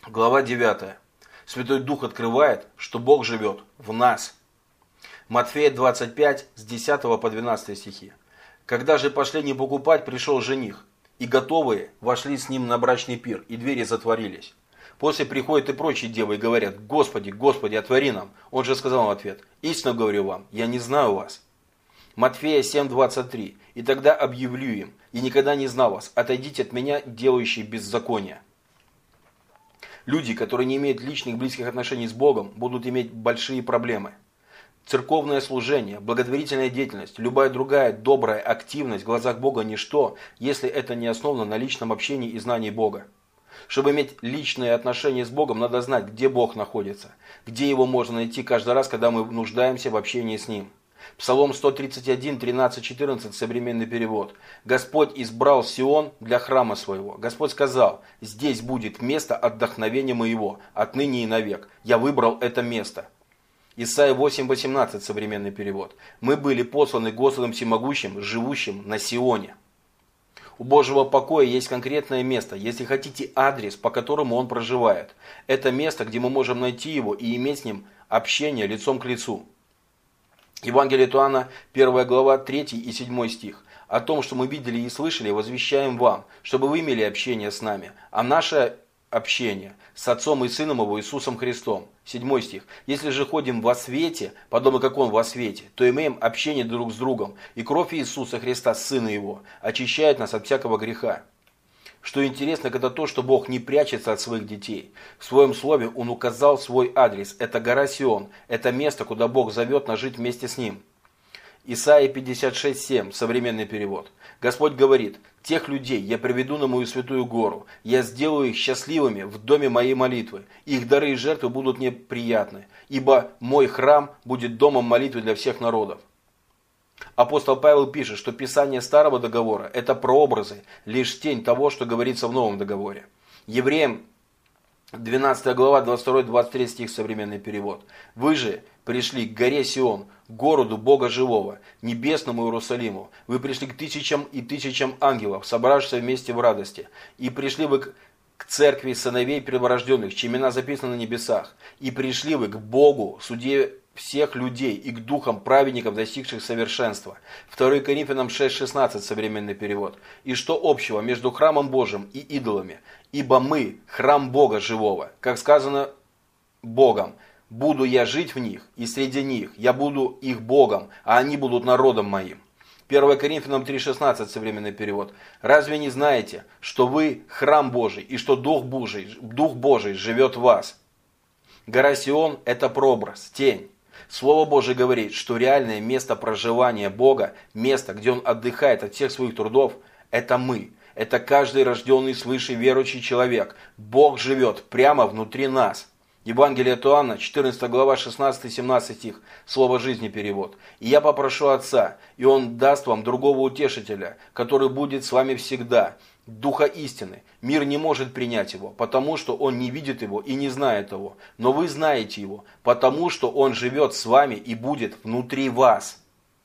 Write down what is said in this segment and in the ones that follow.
Глава 9. Святой Дух открывает, что Бог живет в нас. Матфея 25, с 10 по 12 стихи. «Когда же пошли не покупать, пришел жених, и готовые вошли с ним на брачный пир, и двери затворились. После приходят и прочие девы и говорят: Господи, Господи, отвори нам. Он же сказал в ответ: истинно говорю вам, я не знаю вас». Матфея 7:23. «И тогда объявлю им: я никогда не знал вас, отойдите от меня, делающие беззаконие». Люди, которые не имеют личных близких отношений с Богом, будут иметь большие проблемы. Церковное служение, благотворительная деятельность, любая другая добрая активность в глазах Бога ничто, если это не основано на личном общении и знании Бога. Чтобы иметь личные отношения с Богом, надо знать, где Бог находится, где Его можно найти каждый раз, когда мы нуждаемся в общении с Ним. Псалом 131, 13-14, современный перевод. «Господь избрал Сион для храма своего. Господь сказал: здесь будет место отдохновения моего, отныне и навек. Я выбрал это место». Исайя 8:18, современный перевод. «Мы были посланы Господом Всемогущим, живущим на Сионе». У Божьего покоя есть конкретное место, если хотите адрес, по которому Он проживает. Это место, где мы можем найти Его и иметь с Ним общение лицом к лицу. Евангелие от Иоанна, 1 глава, 3 и 7 стих. «О том, что мы видели и слышали, возвещаем вам, чтобы вы имели общение с нами, а наше общение с Отцом и Сыном Его Иисусом Христом». 7 стих. «Если же ходим во свете, подобно как Он во свете, то имеем общение друг с другом, и кровь Иисуса Христа, Сына Его, очищает нас от всякого греха». Что интересно, это то, что Бог не прячется от своих детей. В своем слове Он указал свой адрес. Это гора Сион. Это место, куда Бог зовет нас жить вместе с Ним. Исайя 56:7, современный перевод. Господь говорит: «Тех людей я приведу на мою святую гору. Я сделаю их счастливыми в доме моей молитвы. Их дары и жертвы будут мне приятны, ибо мой храм будет домом молитвы для всех народов». Апостол Павел пишет, что Писание Старого Договора – это прообразы, лишь тень того, что говорится в Новом Договоре. Евреям 12 глава, 22-23 стих, современный перевод. «Вы же пришли к горе Сион, к городу Бога Живого, небесному Иерусалиму. Вы пришли к тысячам и тысячам ангелов, собравшихся вместе в радости. И пришли вы к церкви сыновей перворожденных, чьи имена записаны на небесах. И пришли вы к Богу, судье всех людей, и к духам праведников, достигших совершенства». 2 Коринфянам 6:16, современный перевод. «И что общего между храмом Божьим и идолами? Ибо мы храм Бога живого, как сказано Богом: буду я жить в них, и среди них я буду их Богом, а они будут народом моим». 1 Коринфянам 3:16, современный перевод. «Разве не знаете, что вы храм Божий, и что Дух Божий живет в вас?» Гора Сион – это прообраз, тень. Слово Божие говорит, что реальное место проживания Бога, место, где Он отдыхает от всех своих трудов, это мы. Это каждый рожденный свыше верующий человек. Бог живет прямо внутри нас. Евангелие от Иоанна, 14 глава, 16-17 стих, Слово жизни перевод. «И я попрошу Отца, и Он даст вам другого утешителя, который будет с вами всегда, Духа истины. Мир не может принять Его, потому что он не видит Его и не знает Его. Но вы знаете Его, потому что Он живет с вами и будет внутри вас».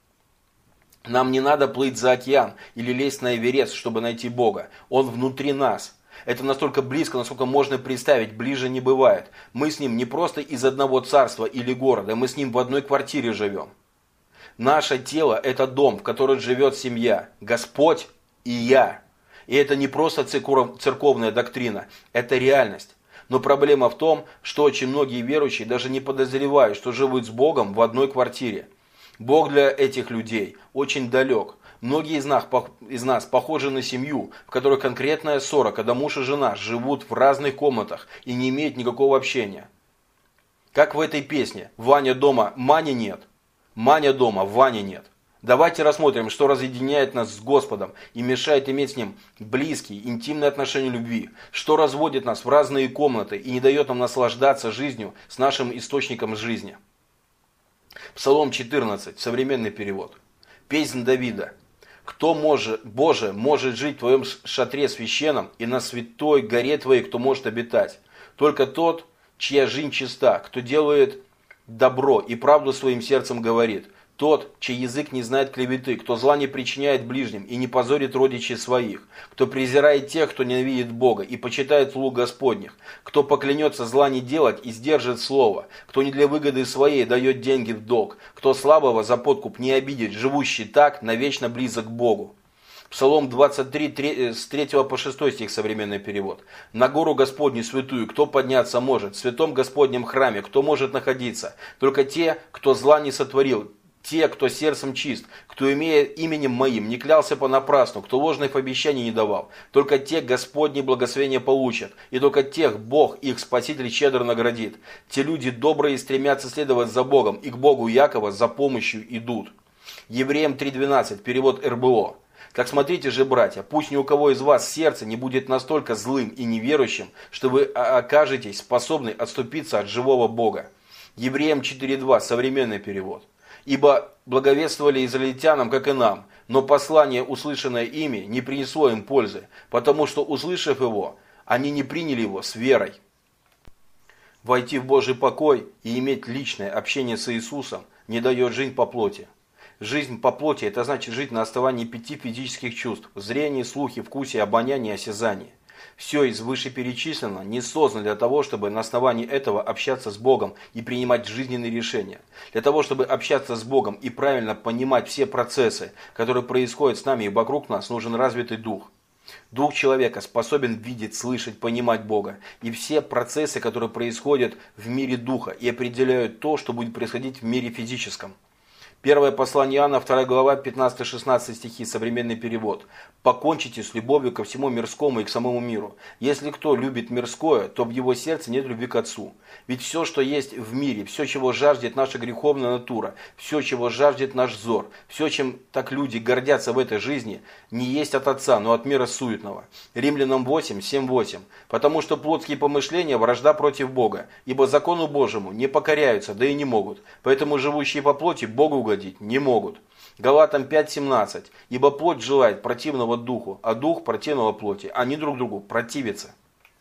Нам не надо плыть за океан или лезть на Эверест, чтобы найти Бога. Он внутри нас. Это настолько близко, насколько можно представить, ближе не бывает. Мы с Ним не просто из одного царства или города, мы с Ним в одной квартире живем. Наше тело – это дом, в котором живет семья, Господь и я. И это не просто церковная доктрина, это реальность. Но проблема в том, что очень многие верующие даже не подозревают, что живут с Богом в одной квартире. Бог для этих людей очень далек. Многие из нас похожи на семью, в которой конкретная ссора, когда муж и жена живут в разных комнатах и не имеют никакого общения. Как в этой песне: «Ваня дома, Мани нет, Маня дома, Вани нет». Давайте рассмотрим, что разъединяет нас с Господом и мешает иметь с Ним близкие, интимные отношения любви, что разводит нас в разные комнаты и не дает нам наслаждаться жизнью с нашим источником жизни. Псалом 14, современный перевод. Песнь Давида. «Кто Боже, может жить в Твоем шатре священном, и на святой горе Твоей кто может обитать? Только тот, чья жизнь чиста, кто делает добро и правду своим сердцем говорит. Тот, чей язык не знает клеветы, кто зла не причиняет ближним и не позорит родичей своих, кто презирает тех, кто ненавидит Бога и почитает слуг Господних, кто поклянется зла не делать и сдержит слово, кто не для выгоды своей дает деньги в долг, кто слабого за подкуп не обидит, живущий так навечно близок к Богу. Псалом 23, с 3 по 6 стих, современный перевод. «На гору Господню святую кто подняться может? В святом Господнем храме кто может находиться? Только те, кто зла не сотворил, те, кто сердцем чист, кто, имея именем моим, не клялся понапрасну, кто ложных обещаний не давал. Только те Господни благословения получат, и только тех Бог, их Спаситель, щедро наградит. Те люди добрые стремятся следовать за Богом, и к Богу Якова за помощью идут». Евреям 3:12, перевод РБО. «Так смотрите же, братья, пусть ни у кого из вас сердце не будет настолько злым и неверующим, что вы окажетесь способны отступиться от живого Бога». Евреям 4:2, современный перевод. «Ибо благовествовали израильтянам, как и нам, но послание, услышанное ими, не принесло им пользы, потому что, услышав его, они не приняли его с верой». Войти в Божий покой и иметь личное общение с Иисусом не дает жизнь по плоти. Жизнь по плоти – это значит жить на основании 5 физических чувств – зрение, слухи, вкусе, обоняние, осязание. Все из вышеперечисленного не создано для того, чтобы на основании этого общаться с Богом и принимать жизненные решения. Для того, чтобы общаться с Богом и правильно понимать все процессы, которые происходят с нами и вокруг нас, нужен развитый дух. Дух человека способен видеть, слышать, понимать Бога и все процессы, которые происходят в мире духа и определяют то, что будет происходить в мире физическом. Первое послание Иоанна, 2 глава, 15-16 стихи, современный перевод. «Покончите с любовью ко всему мирскому и к самому миру. Если кто любит мирское, то в его сердце нет любви к Отцу. Ведь все, что есть в мире, все, чего жаждет наша греховная натура, все, чего жаждет наш взор, все, чем так люди гордятся в этой жизни, не есть от Отца, но от мира суетного». Римлянам 8, 7-8. «Потому что плотские помышления – вражда против Бога, ибо закону Божьему не покоряются, да и не могут. Поэтому живущие по плоти Богу угодить не могут». Галатам 5:17. «Ибо плоть желает противного духу, а дух противного плоти. Они друг другу противятся».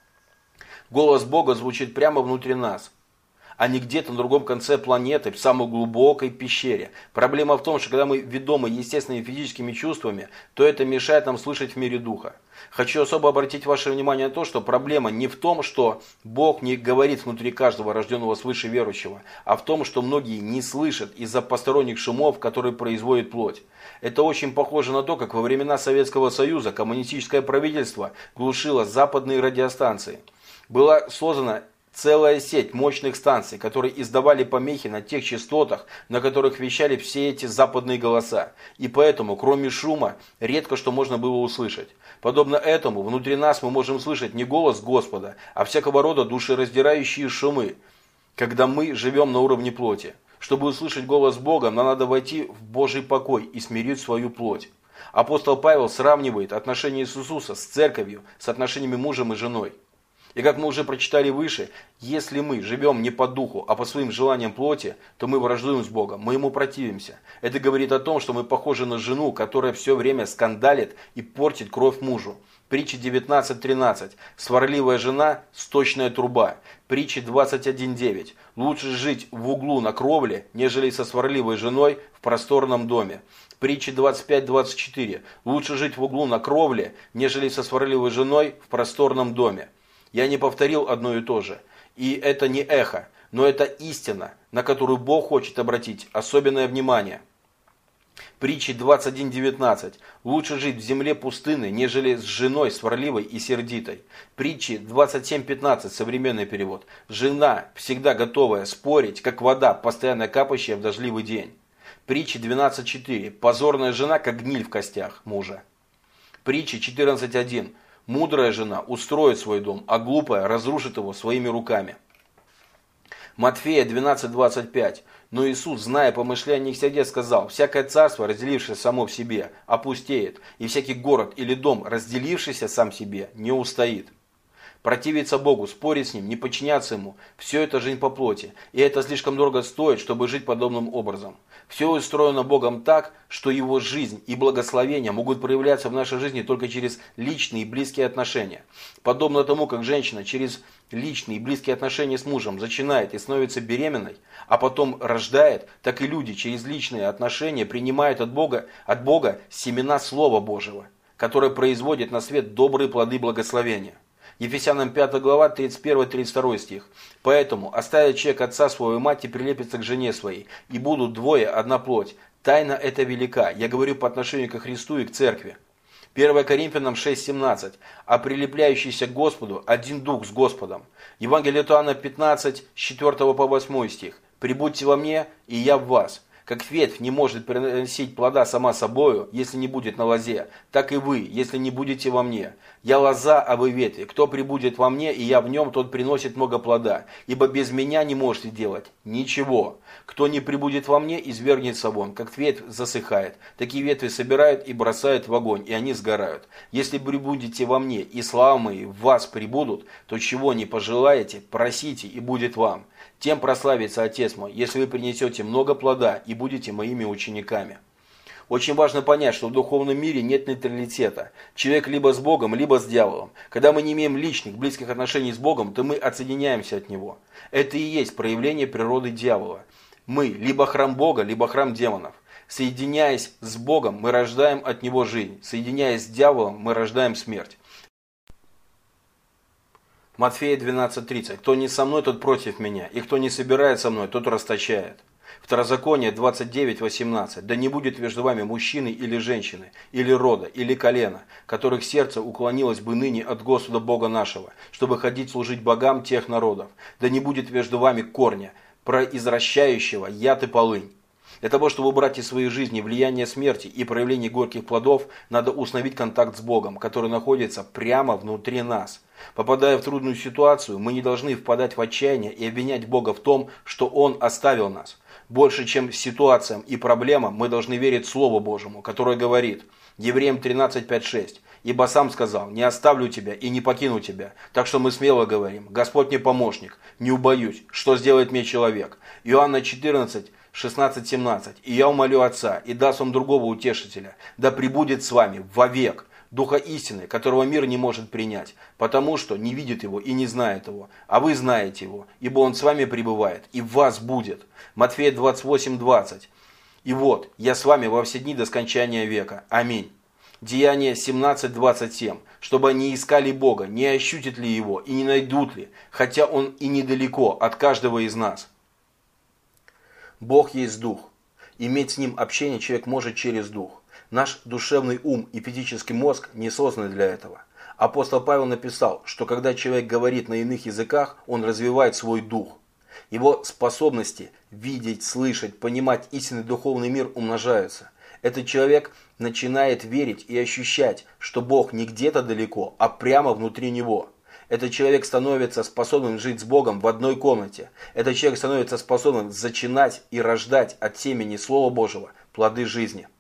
Голос Бога звучит прямо внутри нас, а не где-то на другом конце планеты, в самой глубокой пещере. Проблема в том, что когда мы ведомы естественными физическими чувствами, то это мешает нам слышать в мире духа. Хочу особо обратить ваше внимание на то, что проблема не в том, что Бог не говорит внутри каждого рожденного свыше верующего, а в том, что многие не слышат из-за посторонних шумов, которые производит плоть. Это очень похоже на то, как во времена Советского Союза коммунистическое правительство глушило западные радиостанции. Была создана целая сеть мощных станций, которые издавали помехи на тех частотах, на которых вещали все эти западные голоса. И поэтому, кроме шума, редко что можно было услышать. Подобно этому, внутри нас мы можем слышать не голос Господа, а всякого рода душераздирающие шумы, когда мы живем на уровне плоти. Чтобы услышать голос Бога, нам надо войти в Божий покой и смирить свою плоть. Апостол Павел сравнивает отношения Иисуса с церковью, с отношениями мужем и женой. И как мы уже прочитали выше, если мы живем не по духу, а по своим желаниям плоти, то мы враждуем с Богом, мы Ему противимся. Это говорит о том, что мы похожи на жену, которая все время скандалит и портит кровь мужу. Притча 19:13. Сварливая жена – сточная труба. Притча 21:9. Лучше жить в углу на кровле, нежели со сварливой женой в просторном доме. Притча 25:24. Лучше жить в углу на кровле, нежели со сварливой женой в просторном доме. Я не повторил одно и то же. И это не эхо, но это истина, на которую Бог хочет обратить особенное внимание. Притчи 21:19. Лучше жить в земле пустыны, нежели с женой сварливой и сердитой. Притчи 27:15, современный перевод. Жена, всегда готовая спорить, как вода, постоянно капающая в дождливый день. Притчи 12:4. Позорная жена, как гниль в костях мужа. Притчи 14:1. Мудрая жена устроит свой дом, а глупая разрушит его своими руками. Матфея 12:25. Но Иисус, зная помышления их сердец, сказал: всякое царство, разделившееся само в себе, опустеет, и всякий город или дом, разделившийся сам себе, не устоит. Противиться Богу, спорить с Ним, не подчиняться Ему – все это жизнь по плоти. И это слишком дорого стоит, чтобы жить подобным образом. Все устроено Богом так, что Его жизнь и благословения могут проявляться в нашей жизни только через личные и близкие отношения. Подобно тому, как женщина через личные и близкие отношения с мужем зачинает и становится беременной, а потом рождает, так и люди через личные отношения принимают от Бога семена Слова Божьего, которое производит на свет добрые плоды благословения. Ефесянам 5 глава, 31-32 стих. «Поэтому оставит человек отца своего и мать и прилепится к жене своей, и будут двое одна плоть. Тайна эта велика». Я говорю по отношению ко Христу и к церкви. 1 Коринфянам 6:17. «А прилепляющийся к Господу один дух с Господом». Евангелие от Иоанна 15, 4 по 8 стих. «Прибудьте во мне, и я в вас». Как ветвь не может приносить плода сама собою, если не будет на лозе, так и вы, если не будете во мне. Я лоза, а вы ветви. Кто прибудет во мне, и я в нем, тот приносит много плода. Ибо без меня не можете делать ничего. Кто не прибудет во мне, извергнется вон, как ветвь засыхает. Такие ветви собирают и бросают в огонь, и они сгорают. Если прибудете во мне, и славы мои в вас прибудут, то чего не пожелаете, просите, и будет вам. Тем прославится Отец мой, если вы принесете много плода и будете моими учениками. Очень важно понять, что в духовном мире нет нейтралитета. Человек либо с Богом, либо с дьяволом. Когда мы не имеем личных, близких отношений с Богом, то мы отсоединяемся от Него. Это и есть проявление природы дьявола. Мы либо храм Бога, либо храм демонов. Соединяясь с Богом, мы рождаем от Него жизнь. Соединяясь с дьяволом, мы рождаем смерть. Матфея 12:30. «Кто не со мной, тот против меня, и кто не собирает со мной, тот расточает». Второзаконие 29:18. «Да не будет между вами мужчины или женщины, или рода, или колена, которых сердце уклонилось бы ныне от Господа Бога нашего, чтобы ходить служить богам тех народов. Да не будет между вами корня, произвращающего яд и полынь». Для того, чтобы убрать из своей жизни влияние смерти и проявление горьких плодов, надо установить контакт с Богом, который находится прямо внутри нас. Попадая в трудную ситуацию, мы не должны впадать в отчаяние и обвинять Бога в том, что Он оставил нас. Больше, чем ситуациям и проблемам, мы должны верить Слову Божьему, которое говорит, Евреям 13:5-6, «Ибо сам сказал, не оставлю тебя и не покину тебя». Так что мы смело говорим, Господь мне помощник, не убоюсь, что сделает мне человек. Иоанна 14:16-17, «И я умолю Отца, и даст вам другого утешителя, да пребудет с вами вовек, Духа истины, которого мир не может принять, потому что не видит его и не знает его, а вы знаете его, ибо он с вами пребывает и в вас будет». Матфея 28:20. «И вот, я с вами во все дни до скончания века. Аминь». Деяние 17:27. «Чтобы они искали Бога, не ощутят ли Его и не найдут ли, хотя Он и недалеко от каждого из нас». Бог есть Дух. Иметь с Ним общение человек может через Дух. Наш душевный ум и физический мозг не созданы для этого. Апостол Павел написал, что когда человек говорит на иных языках, он развивает свой дух. Его способности видеть, слышать, понимать истинный духовный мир умножаются. Этот человек начинает верить и ощущать, что Бог не где-то далеко, а прямо внутри него. Этот человек становится способным жить с Богом в одной комнате. Этот человек становится способным зачинать и рождать от семени Слова Божьего плоды жизни.